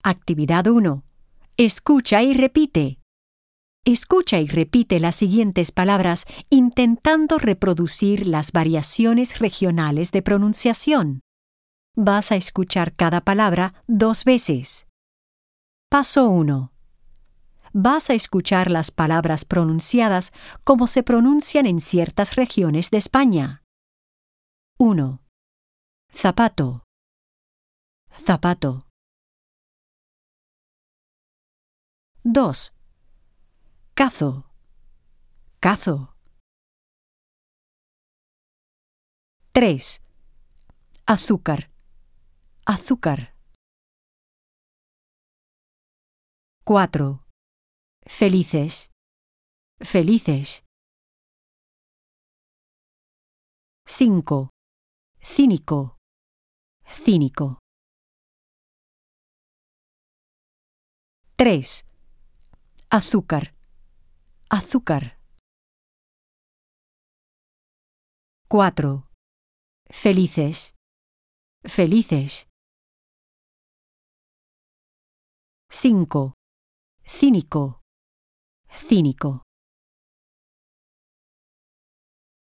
Actividad 1. Escucha y repite. Escucha y repite las siguientes palabras intentando reproducir las variaciones regionales de pronunciación. Vas a escuchar cada palabra 2 veces. Paso 1. Vas a escuchar las palabras pronunciadas como se pronuncian en ciertas regiones de España. 1. Zapato. Zapato. 2. Cazo. Cazo. 3. Azúcar. Azúcar. 4. Felices. Felices. 5. Cínico. Cínico. 3. Azúcar. Azúcar. 4. Felices. Felices. 5. Cínico. Cínico.